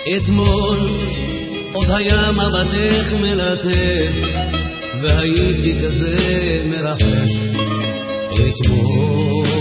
אתמול עוד היה מבטך מלטף והייתי כזה מרחף. אתמול